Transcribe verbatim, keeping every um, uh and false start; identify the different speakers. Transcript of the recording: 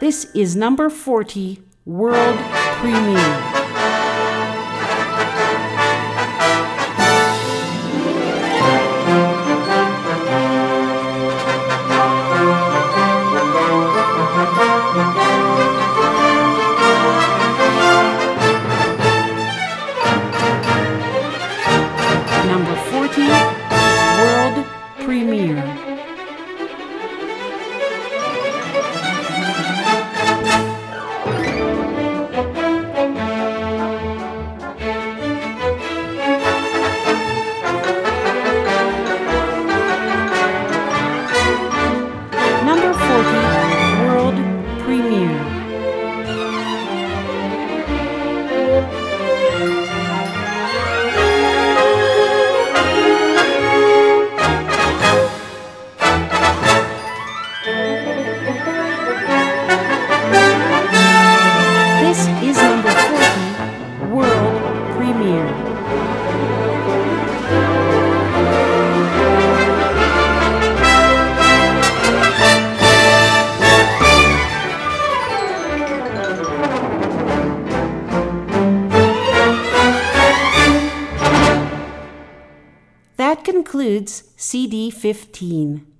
Speaker 1: This is number forty, World Premiere. Number forty, World Premiere. Number forty, World Premiere. This is number forty, World Premiere. That concludes C D fifteen.